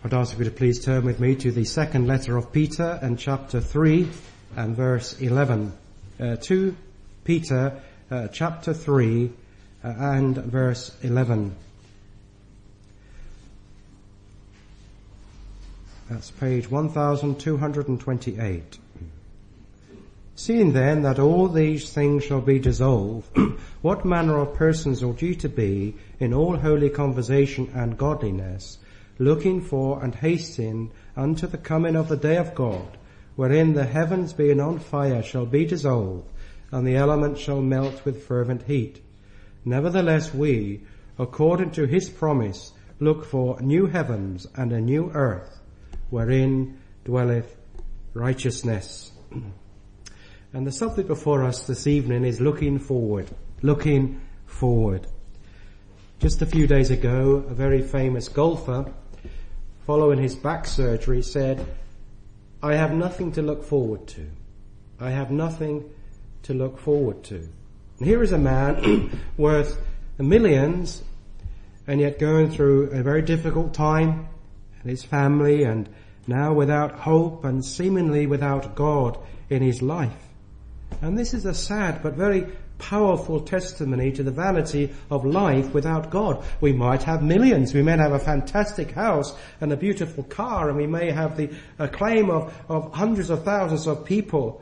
I'd ask you to please turn with me to the second letter of Peter and chapter 3 and verse 11. 2 Peter chapter 3 and verse 11. That's page 1228. Seeing then that all these things shall be dissolved, what manner of persons ought ye to be in all holy conversation and godliness, looking for and hasting unto the coming of the day of God, wherein the heavens being on fire shall be dissolved, and the elements shall melt with fervent heat. Nevertheless we, according to his promise, look for new heavens and a new earth, wherein dwelleth righteousness. And the subject before us this evening is looking forward. Looking forward. Just a few days ago, a very famous golfer, following his back surgery, said, "I have nothing to look forward to. I have nothing to look forward to." And here is a man worth millions, and yet going through a very difficult time, and his family, and now without hope and seemingly without God in his life. And this is a sad but very powerful testimony to the vanity of life without God. We might have millions, we may have a fantastic house and a beautiful car, and we may have the acclaim of hundreds of thousands of people.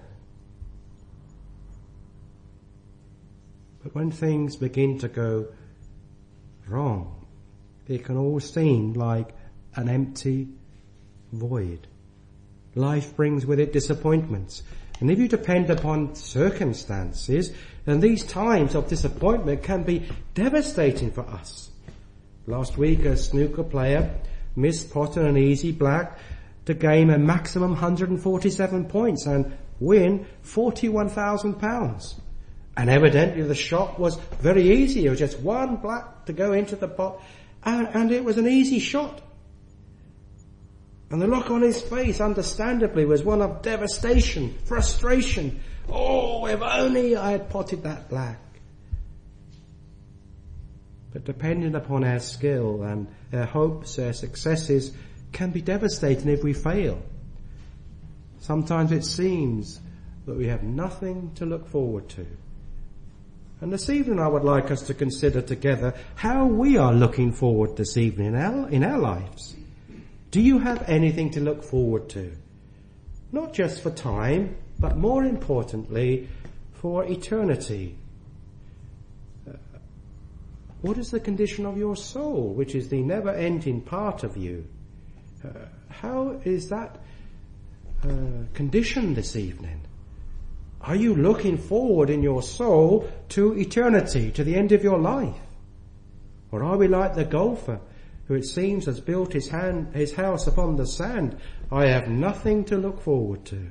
But when things begin to go wrong, it can all seem like an empty void. Life brings with it disappointments. And if you depend upon circumstances, then these times of disappointment can be devastating for us. Last week, a snooker player missed pot on an easy black to gain a maximum 147 points and win £41,000. And evidently the shot was very easy. It was just one black to go into the pot, and it was an easy shot. And the look on his face, understandably, was one of devastation, frustration. Oh, if only I had potted that black. But depending upon our skill and our hopes, our successes can be devastating if we fail. Sometimes it seems that we have nothing to look forward to. And this evening I would like us to consider together how we are looking forward this evening in our lives. Do you have anything to look forward to? Not just for time, but more importantly, for eternity. What is the condition of your soul, which is the never-ending part of you? How is that conditioned this evening? Are you looking forward in your soul to eternity, to the end of your life? Or are we like the golfer, who it seems has built his house upon the sand? I have nothing to look forward to.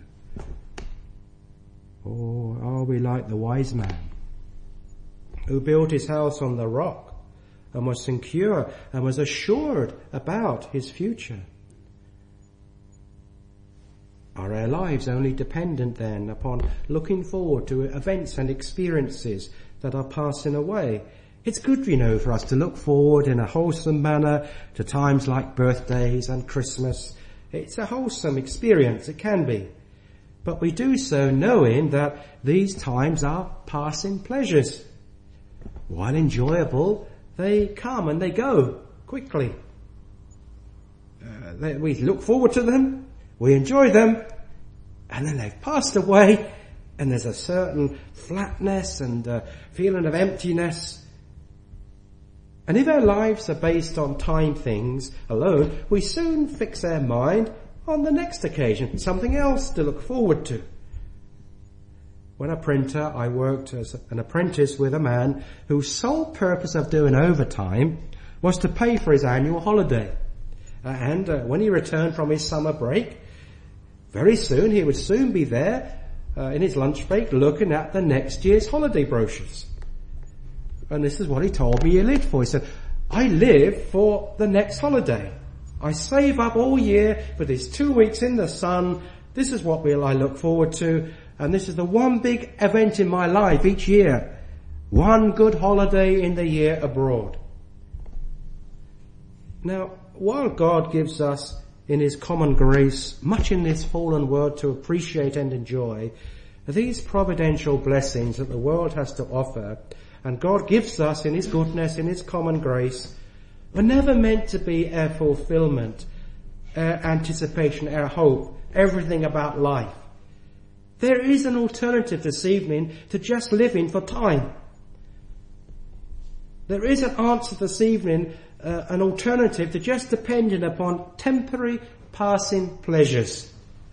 Or are we like the wise man, who built his house on the rock and was secure and was assured about his future? Are our lives only dependent then upon looking forward to events and experiences that are passing away? It's good, for us to look forward in a wholesome manner to times like birthdays and Christmas. It's a wholesome experience, it can be. But we do so knowing that these times are passing pleasures. While enjoyable, they come and they go quickly. We look forward to them, we enjoy them, and then they've passed away, and there's a certain flatness and a feeling of emptiness. And if our lives are based on time things alone, we soon fix our mind on the next occasion, something else to look forward to. When a printer, I worked as an apprentice with a man whose sole purpose of doing overtime was to pay for his annual holiday. And when he returned from his summer break, very soon he would soon be there in his lunch break looking at the next year's holiday brochures. And this is what he told me he lived for. He said, I live for the next holiday. I save up all year for these 2 weeks in the sun. This is what I look forward to. And this is the one big event in my life each year. One good holiday in the year abroad. Now, while God gives us in his common grace, much in this fallen world to appreciate and enjoy, these providential blessings that the world has to offer, and God gives us in his goodness, in his common grace, were never meant to be our fulfillment, our anticipation, our hope, everything about life. There is an alternative this evening to just living for time. There is an answer this evening, an alternative to just depending upon temporary passing pleasures.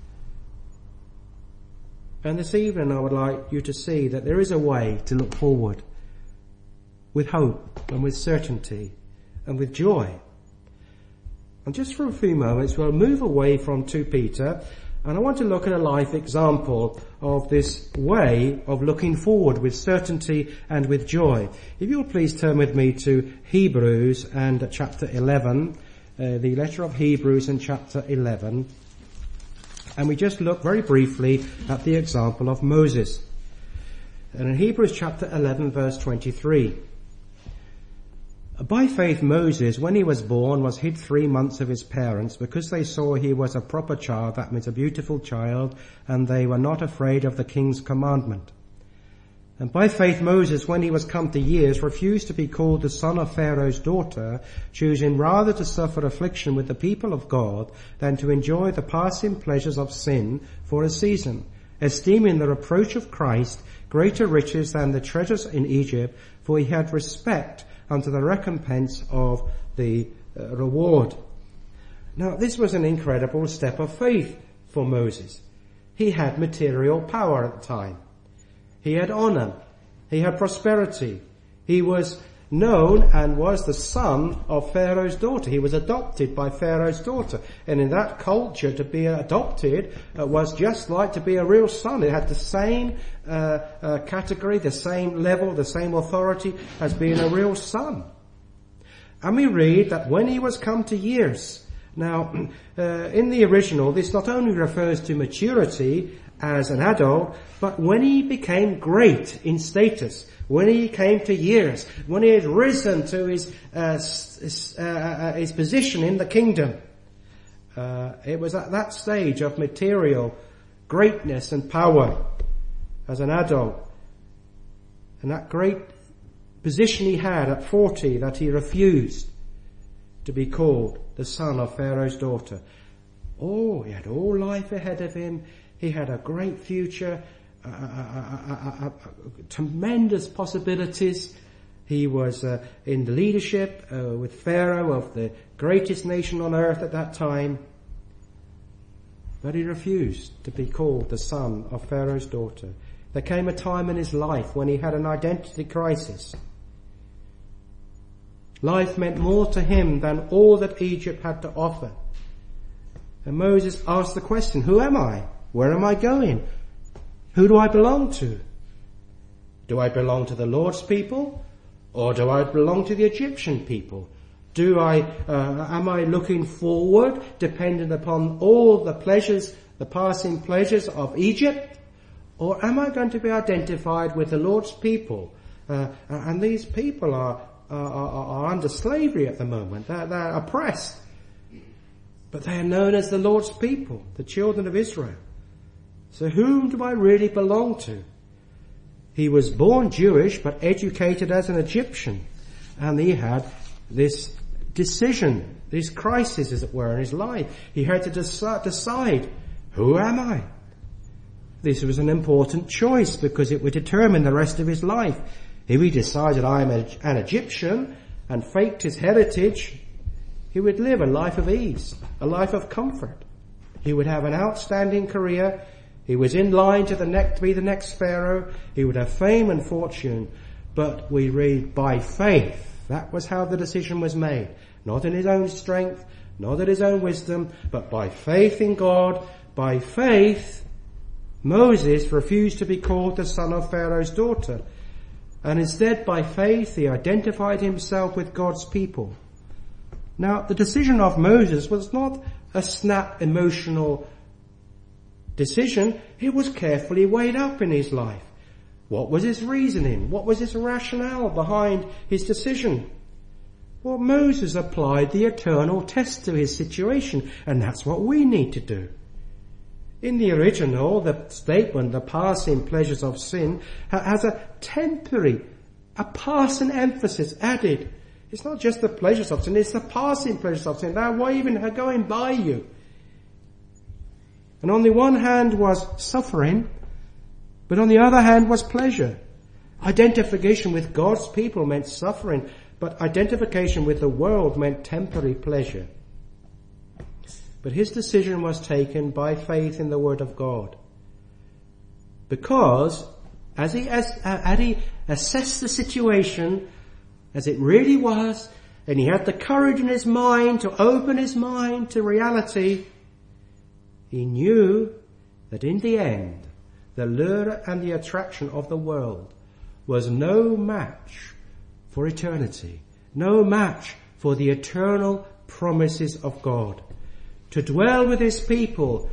And this evening I would like you to see that there is a way to look forward with hope and with certainty and with joy. And just for a few moments we'll move away from 2 Peter, and I want to look at a life example of this way of looking forward with certainty and with joy. If you'll please turn with me to Hebrews and chapter 11, the letter of Hebrews and chapter 11. And we just look very briefly at the example of Moses. And in Hebrews chapter 11 verse 23. By faith Moses, when he was born, was hid 3 months of his parents because they saw he was a proper child, that means a beautiful child, and they were not afraid of the king's commandment. And by faith Moses, when he was come to years, refused to be called the son of Pharaoh's daughter, choosing rather to suffer affliction with the people of God than to enjoy the passing pleasures of sin for a season, esteeming the reproach of Christ greater riches than the treasures in Egypt, for he had respect unto the recompense of the reward. Now this was an incredible step of faith for Moses. He had material power at the time. He had honor. He had prosperity. He was known and was the son of Pharaoh's daughter. He was adopted by Pharaoh's daughter. And in that culture, to be adopted was just like to be a real son. It had the same category, the same level, the same authority as being a real son. And we read that when he was come to years. Now, in the original, this not only refers to maturity as an adult, but when he became great in status, when he came to years, when he had risen to his position in the kingdom, it was at that stage of material greatness and power as an adult, and that great position he had at 40 that he refused to be called the son of Pharaoh's daughter. Oh, he had all life ahead of him. He had a great future, tremendous possibilities. He was in the leadership with Pharaoh of the greatest nation on earth at that time. But he refused to be called the son of Pharaoh's daughter. There came a time in his life when he had an identity crisis. Life meant more to him than all that Egypt had to offer. And Moses asked the question, who am I? Where am I going? Who do I belong to? Do I belong to the Lord's people? Or do I belong to the Egyptian people? Am I looking forward, dependent upon all the pleasures, the passing pleasures of Egypt? Or am I going to be identified with the Lord's people? And these people are under slavery at the moment. They're oppressed. But they are known as the Lord's people, the children of Israel. So whom do I really belong to? He was born Jewish but educated as an Egyptian. And he had this decision, this crisis as it were in his life. He had to decide, who am I? This was an important choice because it would determine the rest of his life. If he decided I am an Egyptian and faked his heritage, he would live a life of ease, a life of comfort. He would have an outstanding career. He was in line to be the next Pharaoh. He would have fame and fortune. But we read by faith. That was how the decision was made. Not in his own strength, not in his own wisdom, but by faith in God. By faith, Moses refused to be called the son of Pharaoh's daughter. And instead, by faith, he identified himself with God's people. Now, the decision of Moses was not a snap emotional decision. It was carefully weighed up in his life. What was his reasoning? What was his rationale behind his decision? Well, Moses applied the eternal test to his situation, and that's what we need to do. In the original, the statement, the passing pleasures of sin, has a temporary, a passing emphasis added. It's not just the pleasures of sin, it's the passing pleasures of sin. They're even going by you. And on the one hand was suffering, but on the other hand was pleasure. Identification with God's people meant suffering, but identification with the world meant temporary pleasure. But his decision was taken by faith in the Word of God. Because as he assessed the situation as it really was, and he had the courage in his mind to open his mind to reality, he knew that in the end, the lure and the attraction of the world was no match for eternity, no match for the eternal promises of God. To dwell with his people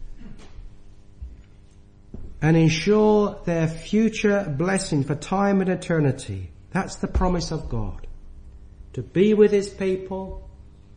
and ensure their future blessing for time and eternity. That's the promise of God. To be with his people,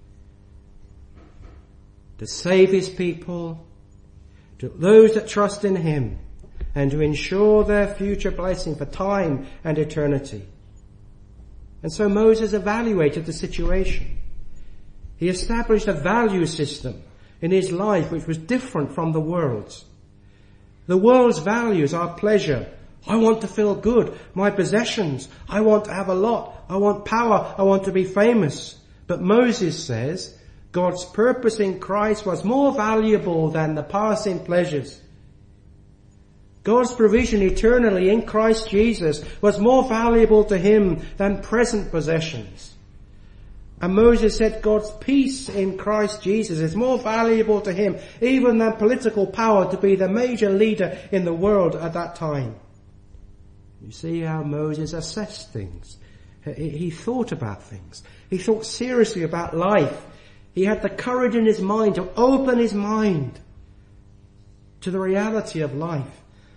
to save his people, to those that trust in him, and to ensure their future blessing for time and eternity. And so Moses evaluated the situation. He established a value system in his life which was different from the world's. The world's values are pleasure. I want to feel good. My possessions. I want to have a lot. I want power. I want to be famous. But Moses says God's purpose in Christ was more valuable than the passing pleasures. God's provision eternally in Christ Jesus was more valuable to him than present possessions. And Moses said God's peace in Christ Jesus is more valuable to him even than political power to be the major leader in the world at that time. You see how Moses assessed things. He thought about things. He thought seriously about life. He had the courage in his mind to open his mind to the reality of life.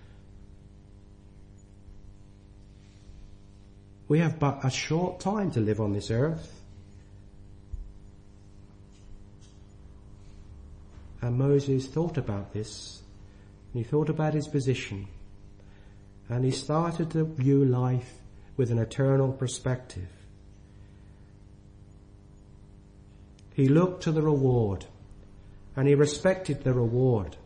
We have but a short time to live on this earth. And Moses thought about this. And he thought about his position. And he started to view life with an eternal perspective. He looked to the reward. And he respected the reward.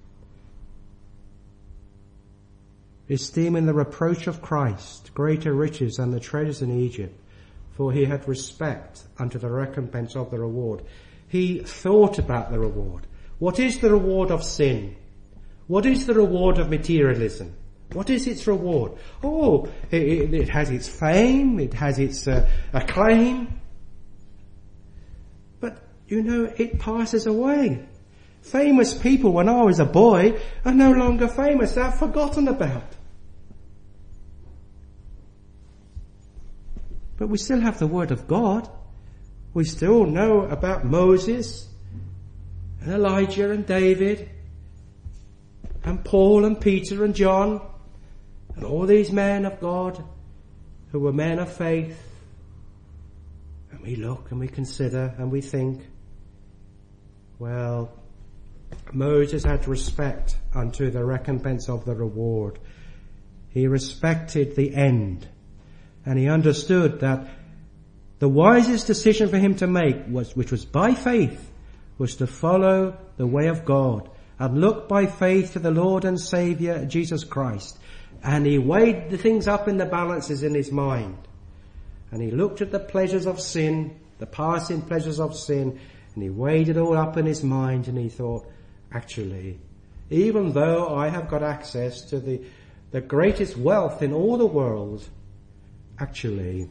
Esteeming the reproach of Christ greater riches than the treasures in Egypt, for he had respect unto the recompense of the reward. He thought about the reward. What is the reward of sin? What is the reward of materialism? What is its reward? Oh, it has its fame, it has its acclaim. But, it passes away. Famous people when I was a boy are no longer famous. They're forgotten about. But we still have the Word of God. We still know about Moses and Elijah and David and Paul and Peter and John and all these men of God who were men of faith. And we look and we consider and we think, well, Moses had respect unto the recompense of the reward. He respected the end. And he understood that the wisest decision for him to make, which was by faith, was to follow the way of God and look by faith to the Lord and Saviour Jesus Christ. And he weighed the things up in the balances in his mind. And he looked at the pleasures of sin, the passing pleasures of sin, and he weighed it all up in his mind and he thought, actually, even though I have got access to the greatest wealth in all the world, actually,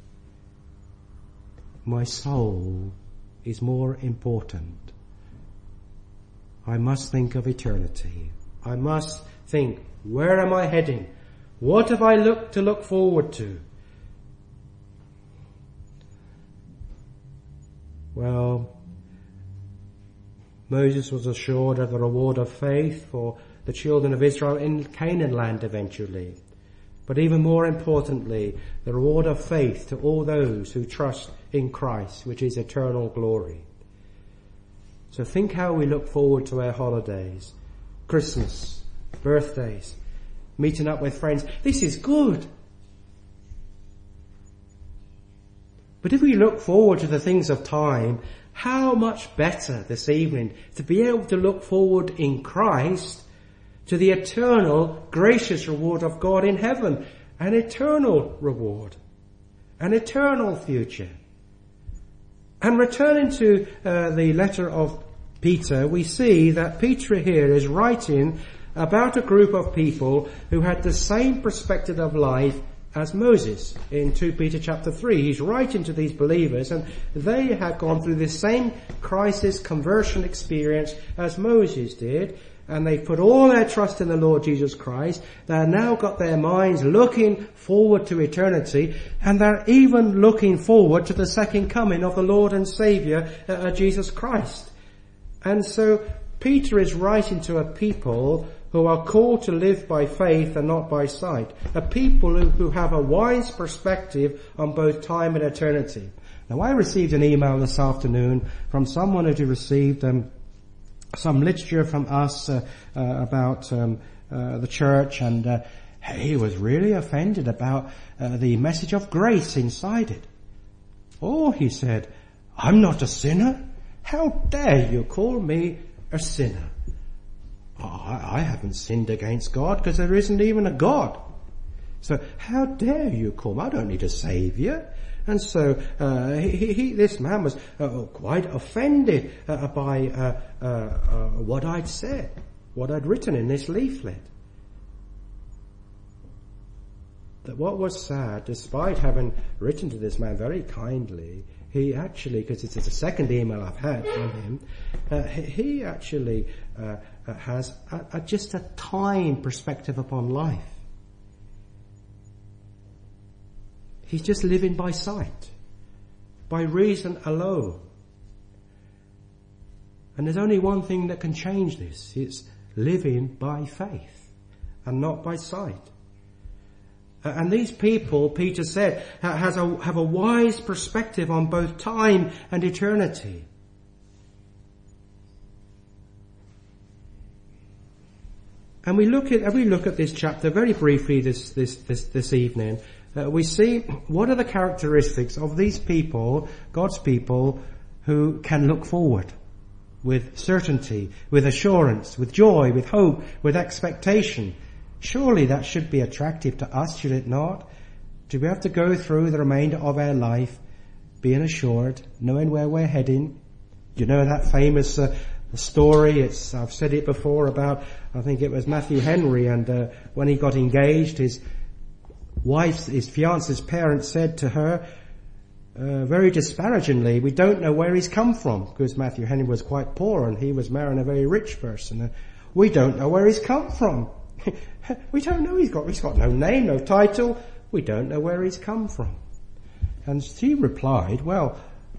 my soul is more important. I must think of eternity. I must think, where am I heading? What have I to look forward to? Well, Moses was assured of the reward of faith for the children of Israel in Canaan land eventually. but even more importantly, the reward of faith to all those who trust in Christ, which is eternal glory. So think how we look forward to our holidays, Christmas, birthdays, meeting up with friends. This is good. But if we look forward to the things of time, how much better this evening to be able to look forward in Christ to the eternal, gracious reward of God in heaven. An eternal reward. An eternal future. And returning to the letter of Peter, we see that Peter here is writing about a group of people who had the same perspective of life as Moses. In 2 Peter chapter 3, he's writing to these believers, and they had gone through the same crisis conversion experience as Moses did, and they put all their trust in the Lord Jesus Christ. They've now got their minds looking forward to eternity, and they're even looking forward to the second coming of the Lord and Saviour, Jesus Christ. And so Peter is writing to a people who are called to live by faith and not by sight. A people who have a wise perspective on both time and eternity. Now, I received an email this afternoon from someone who received some literature from us about the church, and he was really offended about the message of grace inside it. Oh, he said, I'm not a sinner. How dare you call me a sinner? I haven't sinned against God because there isn't even a God. So how dare you call me? I don't need a saviour. And so this man was quite offended by what I'd said, what I'd written in this leaflet. That what was sad, despite having written to this man very kindly, he actually, because it's the second email I've had from him, he actually has just a time perspective upon life. He's just living by sight, by reason alone. And there's only one thing that can change this. It's living by faith and not by sight. And these people, Peter said, have a wise perspective on both time and eternity. And we look at this chapter very briefly this evening. We see what are the characteristics of these people, God's people, who can look forward with certainty, with assurance, with joy, with hope, with expectation. Surely that should be attractive to us, should it not? Do we have to go through the remainder of our life being assured, knowing where we're heading? You know that famous story, I've said it before about, I think it was Matthew Henry, and when he got engaged, his fiance's parents said to her, very disparagingly, we don't know where he's come from, because Matthew Henry was quite poor and he was marrying a very rich person. We don't know where he's come from. We don't know. He's got no name, no title. We don't know where he's come from. And she replied, well,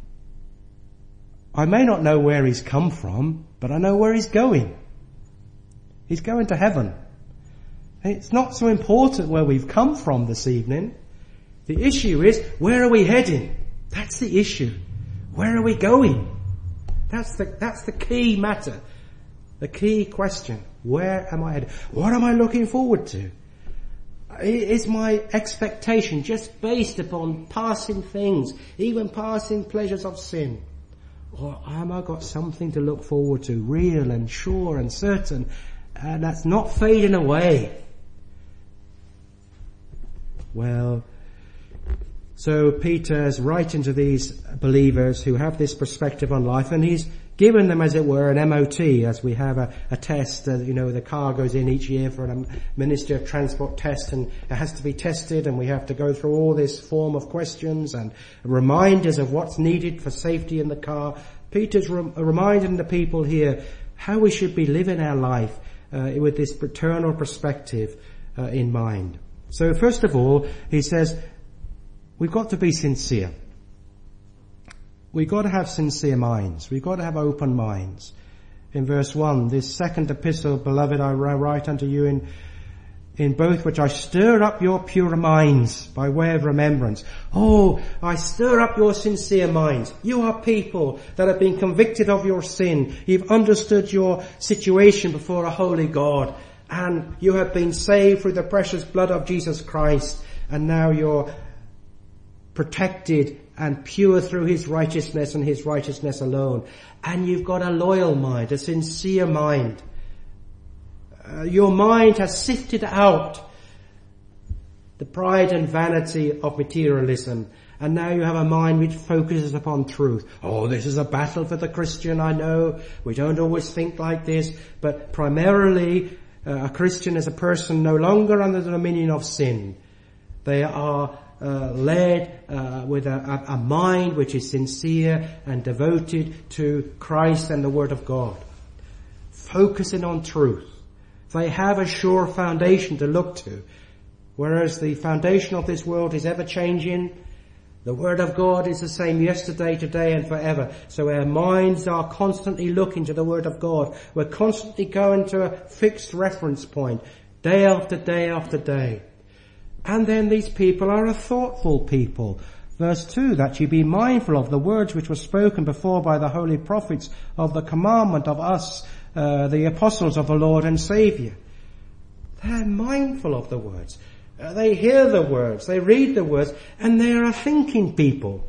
I may not know where he's come from, but I know where he's going. He's going to heaven. It's not so important where we've come from this evening. The issue is, where are we heading? That's the issue. Where are we going? That's the key matter. The key question. Where am I headed? What am I looking forward to? Is my expectation just based upon passing things, even passing pleasures of sin? Or am I got something to look forward to, real and sure and certain, and that's not fading away? Well, so Peter's writing to these believers who have this perspective on life, and he's given them, as it were, an MOT, as we have a test. The car goes in each year for a Ministry of Transport test, and it has to be tested, and we have to go through all this form of questions and reminders of what's needed for safety in the car. Peter's reminding the people here how we should be living our life with this eternal perspective in mind. So first of all, he says, we've got to be sincere. We've got to have sincere minds. We've got to have open minds. In verse 1, this second epistle, beloved, I write unto you in both which I stir up your pure minds by way of remembrance. Oh, I stir up your sincere minds. You are people that have been convicted of your sin. You've understood your situation before a holy God, and you have been saved through the precious blood of Jesus Christ, and now you're protected and pure through his righteousness and his righteousness alone. And you've got a loyal mind, a sincere mind. Your mind has sifted out the pride and vanity of materialism, and now you have a mind which focuses upon truth. Oh, this is a battle for the Christian, I know. We don't always think like this, but primarily a Christian is a person no longer under the dominion of sin. They are led with a mind which is sincere and devoted to Christ and the Word of God, focusing on truth. They have a sure foundation to look to. Whereas the foundation of this world is ever changing, the Word of God is the same yesterday, today and forever. So our minds are constantly looking to the Word of God. We're constantly going to a fixed reference point, day after day after day. And then these people are a thoughtful people. Verse 2, that ye be mindful of the words which were spoken before by the holy prophets of the commandment of us, the apostles of the Lord and Saviour. They're mindful of the words. They hear the words, they read the words, and they are a thinking people.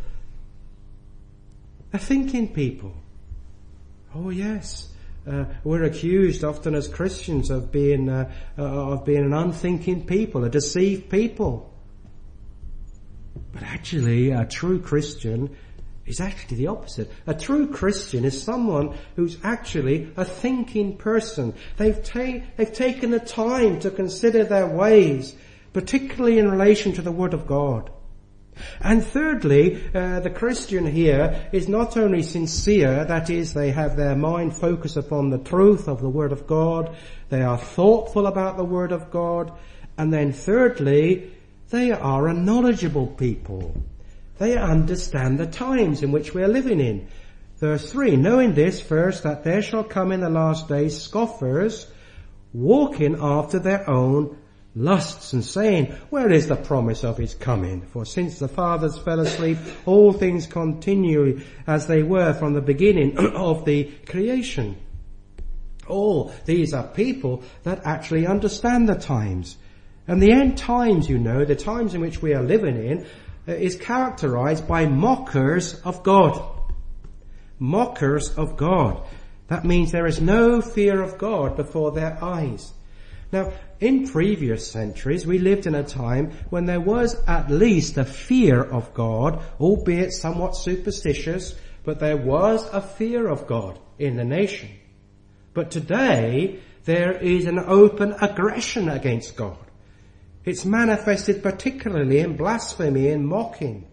A thinking people. Oh yes, we're accused often as Christians of being an unthinking people, a deceived people. But actually, a true Christian is actually the opposite. A true Christian is someone who's actually a thinking person. They've taken the time to consider their ways, particularly in relation to the Word of God. And thirdly, the Christian here is not only sincere, that is, they have their mind focused upon the truth of the Word of God, they are thoughtful about the Word of God, and then thirdly, they are a knowledgeable people. They understand the times in which we are living in. Verse 3, knowing this first, that there shall come in the last days scoffers, walking after their own lusts, and saying, where is the promise of his coming? For since the fathers fell asleep, all things continue as they were from the beginning of the creation. Oh, these are people that actually understand the times. And the end times, you know, the times in which we are living in, is characterized by mockers of God. Mockers of God. That means there is no fear of God before their eyes. Now, in previous centuries, we lived in a time when there was at least a fear of God, albeit somewhat superstitious, but there was a fear of God in the nation. But today, there is an open aggression against God. It's manifested particularly in blasphemy and mocking.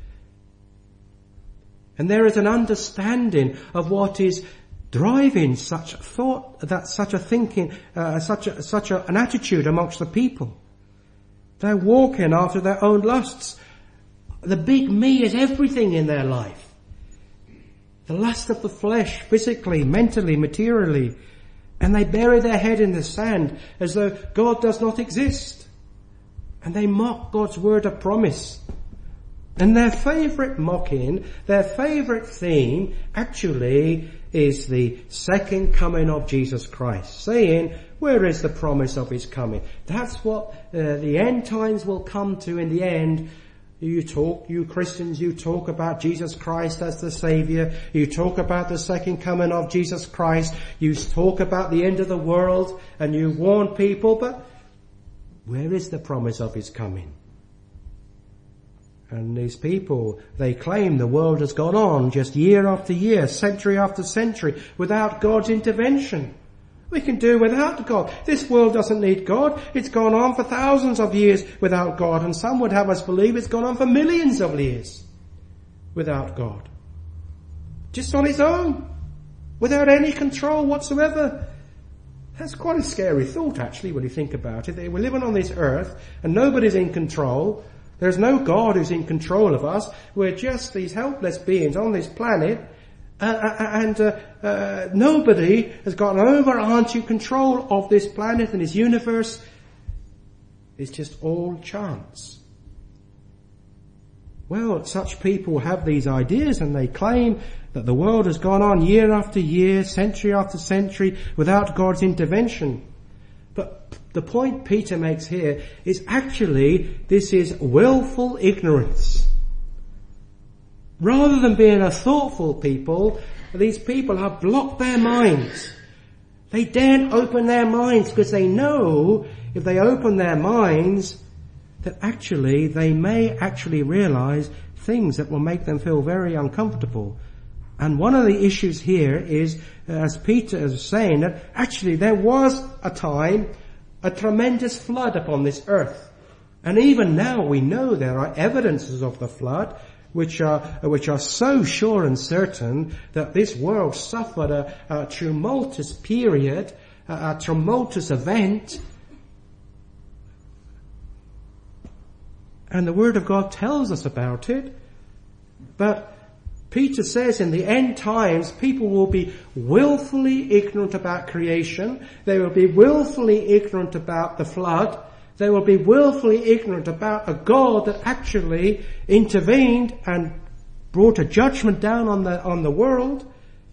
And there is an understanding of what is driving such thought, that such a thinking, an attitude amongst the people. They're walking after their own lusts. The big me is everything in their life. The lust of the flesh, physically, mentally, materially. And they bury their head in the sand as though God does not exist. And they mock God's word of promise. And their favourite mocking, their favourite theme, actually is the second coming of Jesus Christ, saying, where is the promise of his coming? That's what the end times will come to in the end. You Christians, you talk about Jesus Christ as the Saviour. You talk about the second coming of Jesus Christ. You talk about the end of the world, and you warn people, but where is the promise of his coming? And these people, they claim the world has gone on just year after year, century after century, without God's intervention. We can do without God. This world doesn't need God. It's gone on for thousands of years without God, and some would have us believe it's gone on for millions of years without God. Just on its own, without any control whatsoever. That's quite a scary thought, actually, when you think about it. We're living on this earth, and nobody's in control. There's no God who's in control of us. We're just these helpless beings on this planet, and nobody has got an overarching control of this planet and this universe. It's just all chance. Well, such people have these ideas and they claim that the world has gone on year after year, century after century without God's intervention. But the point Peter makes here is actually this is willful ignorance. Rather than being a thoughtful people, these people have blocked their minds. They daren't open their minds because they know if they open their minds that actually they may actually realize things that will make them feel very uncomfortable. And one of the issues here is, as Peter is saying, that actually there was a time, a tremendous flood upon this earth. And even now we know there are evidences of the flood which are so sure and certain that this world suffered a tumultuous period, a tumultuous event. And the Word of God tells us about it. But Peter says in the end times, people will be willfully ignorant about creation. They will be willfully ignorant about the flood. They will be willfully ignorant about a God that actually intervened and brought a judgment down on the world.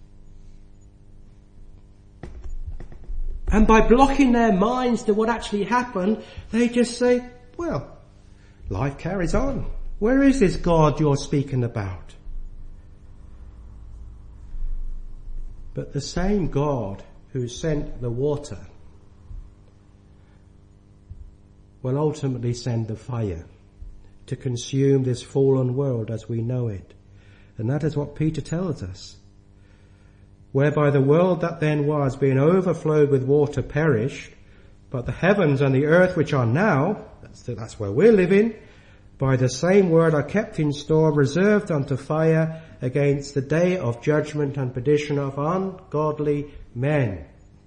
And by blocking their minds to what actually happened, they just say, well, life carries on. Where is this God you're speaking about? But the same God who sent the water will ultimately send the fire to consume this fallen world as we know it. And that is what Peter tells us. Whereby the world that then was, being overflowed with water, perished, but the heavens and the earth which are now, that's where we're living, by the same word are kept in store, reserved unto fire against the day of judgment and perdition of ungodly men.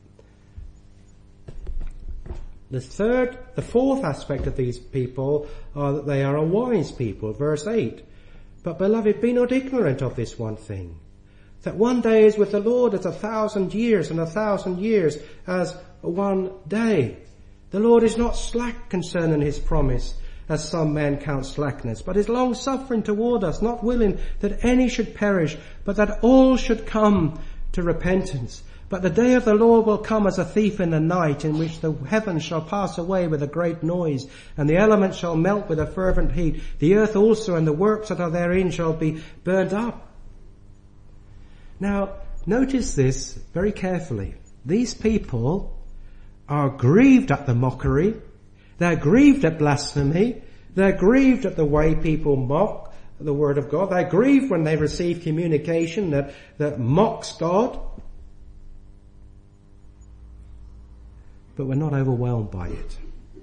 The fourth aspect of these people are that they are a wise people. Verse 8. But beloved, be not ignorant of this one thing, that one day is with the Lord as 1,000 years, and 1,000 years as one day. The Lord is not slack concerning his promise, as some men count slackness, but is long suffering toward us, not willing that any should perish, but that all should come to repentance. But the day of the Lord will come as a thief in the night, in which the heavens shall pass away with a great noise, and the elements shall melt with a fervent heat. The earth also and the works that are therein shall be burned up. Now, notice this very carefully. These people are grieved at the mockery. They're grieved at blasphemy. They're grieved at the way people mock the Word of God. They're grieved when they receive communication that mocks God. But we're not overwhelmed by it.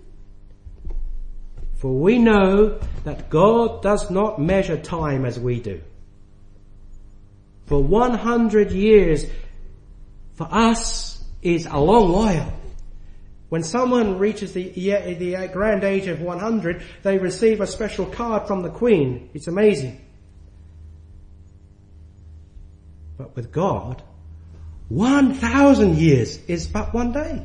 For we know that God does not measure time as we do. For 100 years for us is a long while. When someone reaches the grand age of 100, they receive a special card from the Queen. It's amazing. But with God, 1,000 years is but one day.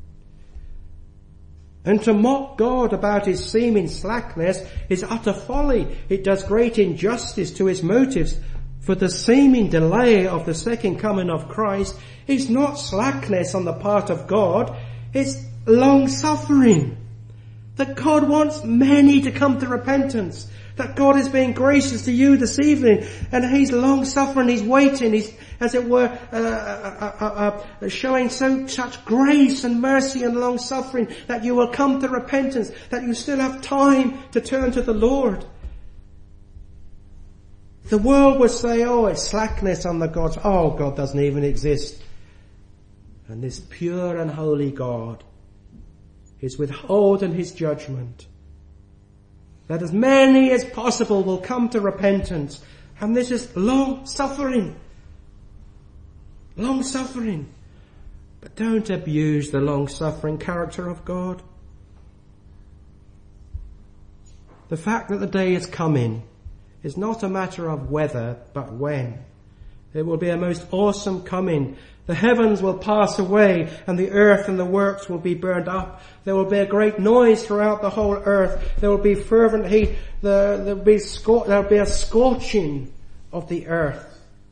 And to mock God about his seeming slackness is utter folly. It does great injustice to his motives. For the seeming delay of the second coming of Christ is not slackness on the part of God. It's long suffering. That God wants many to come to repentance. That God is being gracious to you this evening. And he's long suffering. He's waiting. He's, as it were, showing such grace and mercy and long suffering that you will come to repentance. That you still have time to turn to the Lord. The world would say, oh, it's slackness on the gods. Oh, God doesn't even exist. And this pure and holy God is withholding his judgment, that as many as possible will come to repentance. And this is long suffering. Long suffering. But don't abuse the long suffering character of God. The fact that the day is coming is not a matter of whether, but when. It will be a most awesome coming. The heavens will pass away and the earth and the works will be burned up. There will be a great noise throughout the whole earth. There will be fervent heat. There will be a scorching of the earth.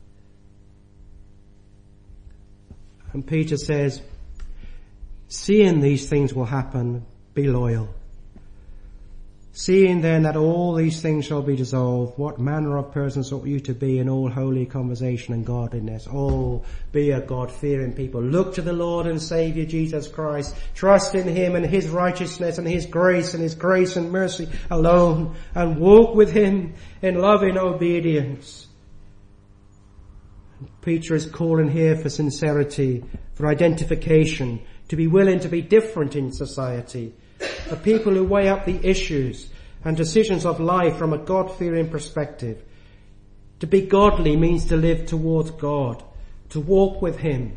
And Peter says, seeing these things will happen, be loyal. Seeing then that all these things shall be dissolved, what manner of persons ought you to be in all holy conversation and godliness? Oh, be a God-fearing people. Look to the Lord and Saviour Jesus Christ. Trust in Him and His righteousness and His grace and mercy alone. And walk with Him in loving obedience. Peter is calling here for sincerity, for identification, to be willing to be different in society. For people who weigh up the issues and decisions of life from a God-fearing perspective. To be godly means to live towards God, to walk with Him.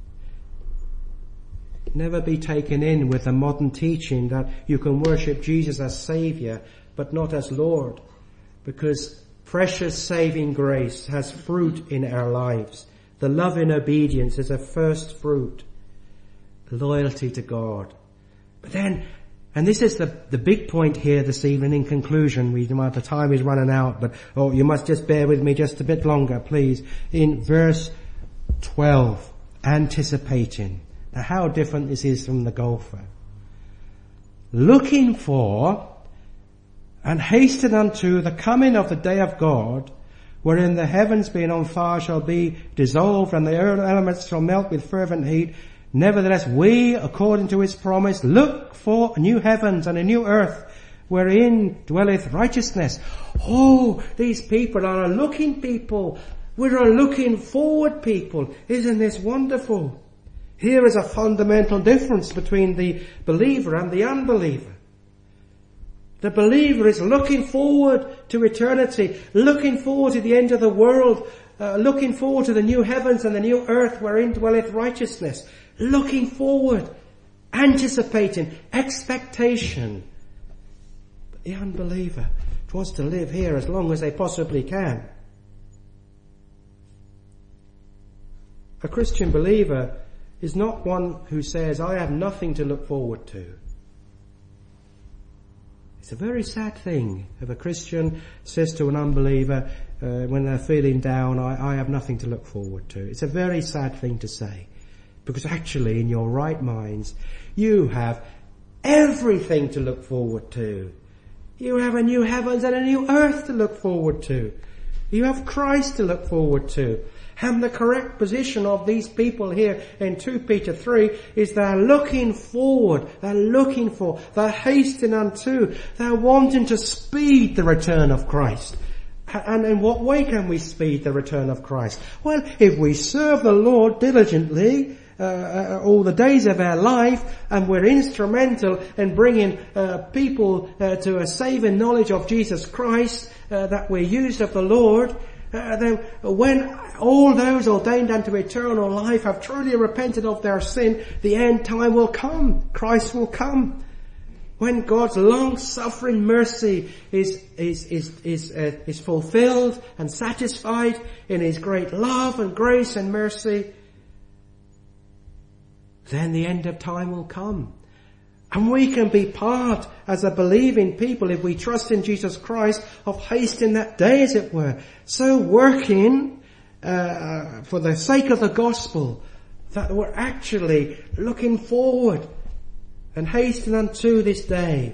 Never be taken in with the modern teaching that you can worship Jesus as Saviour, but not as Lord, because precious saving grace has fruit in our lives. The love in obedience is a first fruit. Loyalty to God. But then, and this is the big point here this evening in conclusion. The time is running out, but you must just bear with me just a bit longer, please. In verse 12, anticipating. Now how different this is from the golfer. Looking for and hasten unto the coming of the day of God, wherein the heavens being on fire shall be dissolved and the earth elements shall melt with fervent heat. Nevertheless, we, according to His promise, look for new heavens and a new earth, wherein dwelleth righteousness. Oh, these people are a looking people. We're a looking forward people. Isn't this wonderful? Here is a fundamental difference between the believer and the unbeliever. The believer is looking forward to eternity, looking forward to the end of the world, looking forward to the new heavens and the new earth wherein dwelleth righteousness. Looking forward, anticipating, expectation. But the unbeliever wants to live here as long as they possibly can. A Christian believer is not one who says, I have nothing to look forward to. It's a very sad thing if a Christian says to an unbeliever when they're feeling down, I have nothing to look forward to. It's a very sad thing to say. Because actually in your right minds, you have everything to look forward to. You have a new heavens and a new earth to look forward to. You have Christ to look forward to. And the correct position of these people here in 2 Peter 3 is they're looking forward, they're hastening unto, they're wanting to speed the return of Christ. And in what way can we speed the return of Christ? Well, if we serve the Lord diligently, all the days of our life, and we're instrumental in bringing people to a saving knowledge of Jesus Christ, that we're used of the Lord, then when all those ordained unto eternal life have truly repented of their sin, the end time will come. Christ will come. When God's long-suffering mercy is fulfilled and satisfied in His great love and grace and mercy, then the end of time will come. And we can be part, as a believing people, if we trust in Jesus Christ, of hastening that day, as it were. So working for the sake of the gospel, that we're actually looking forward and hastening unto this day.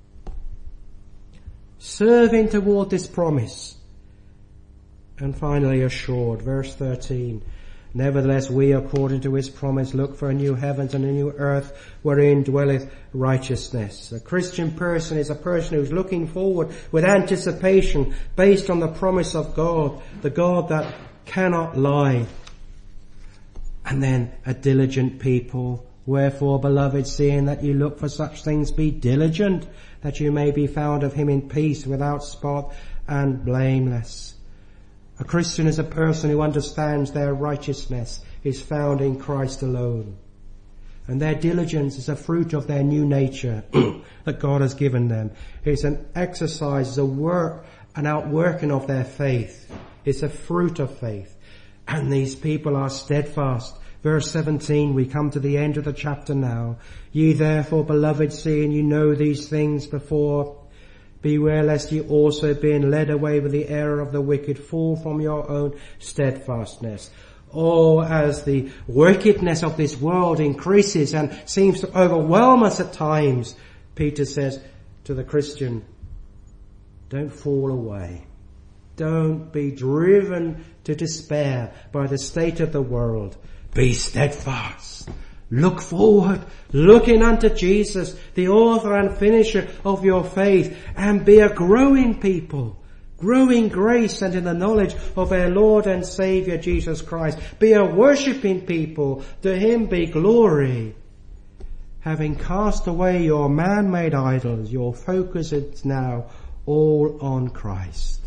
Serving toward this promise. And finally assured, verse 13. Nevertheless, we, according to His promise, look for a new heavens and a new earth wherein dwelleth righteousness. A Christian person is a person who's looking forward with anticipation based on the promise of God, the God that cannot lie. And then a diligent people. Wherefore, beloved, seeing that you look for such things, be diligent, that you may be found of Him in peace, without spot and blameless. A Christian is a person who understands their righteousness is found in Christ alone. And their diligence is a fruit of their new nature that God has given them. It's an exercise, it's a work, an outworking of their faith. It's a fruit of faith. And these people are steadfast. Verse 17, we come to the end of the chapter now. Ye therefore, beloved, seeing you know these things before, beware lest ye also, being led away with the error of the wicked, fall from your own steadfastness. Oh, as the wickedness of this world increases and seems to overwhelm us at times, Peter says to the Christian, don't fall away. Don't be driven to despair by the state of the world. Be steadfast. Look forward, looking unto Jesus, the author and finisher of your faith, and be a growing people, growing grace and in the knowledge of our Lord and Saviour Jesus Christ. Be a worshipping people, to him be glory. Having cast away your man-made idols, your focus is now all on Christ.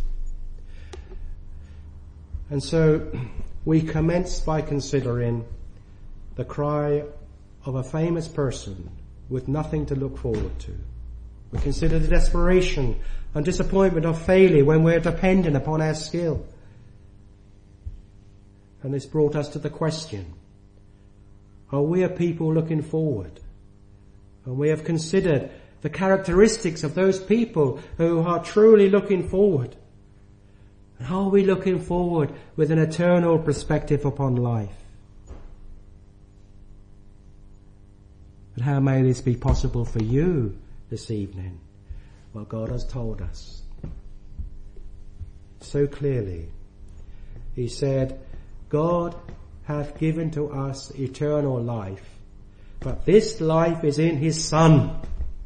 And so we commence by considering the cry of a famous person with nothing to look forward to. We consider the desperation and disappointment of failure when we're dependent upon our skill. And this brought us to the question, are we a people looking forward? And we have considered the characteristics of those people who are truly looking forward. Are we looking forward with an eternal perspective upon life? But how may this be possible for you this evening? Well, God has told us so clearly. He said, God hath given to us eternal life, but this life is in his Son.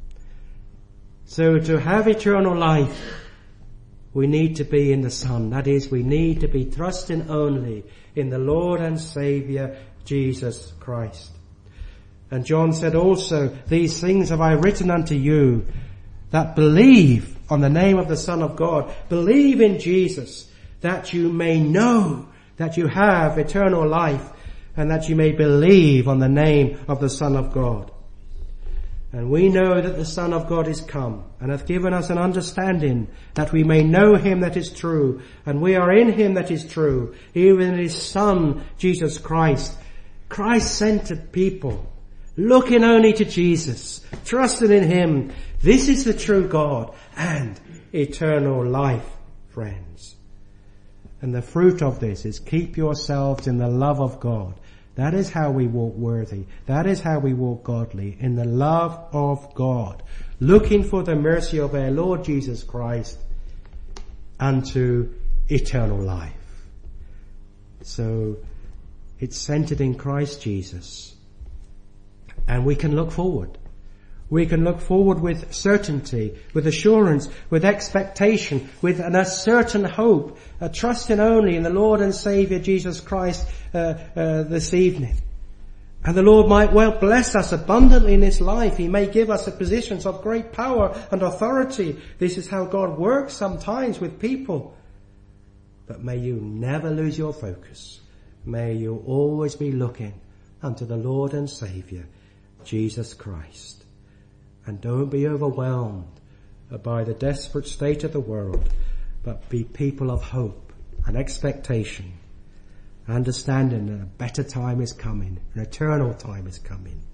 So to have eternal life, we need to be in the Son. That is, we need to be trusting only in the Lord and Saviour, Jesus Christ. And John said also, these things have I written unto you that believe on the name of the Son of God. Believe in Jesus, that you may know that you have eternal life, and that you may believe on the name of the Son of God. And we know that the Son of God is come, and hath given us an understanding that we may know him that is true, and we are in him that is true, even in his Son, Jesus Christ. Christ-centered people, looking only to Jesus, trusting in him. This is the true God and eternal life, friends. And the fruit of this is keep yourselves in the love of God. That is how we walk worthy. That is how we walk godly, in the love of God, looking for the mercy of our Lord Jesus Christ unto eternal life. So it's centered in Christ Jesus. And we can look forward. We can look forward with certainty, with assurance, with expectation, with a certain hope, trusting only in the Lord and Saviour Jesus Christ this evening. And the Lord might well bless us abundantly in this life. He may give us positions of great power and authority. This is how God works sometimes with people. But may you never lose your focus. May you always be looking unto the Lord and Saviour, Jesus Christ. And don't be overwhelmed by the desperate state of the world, but be people of hope and expectation, understanding that a better time is coming, an eternal time is coming.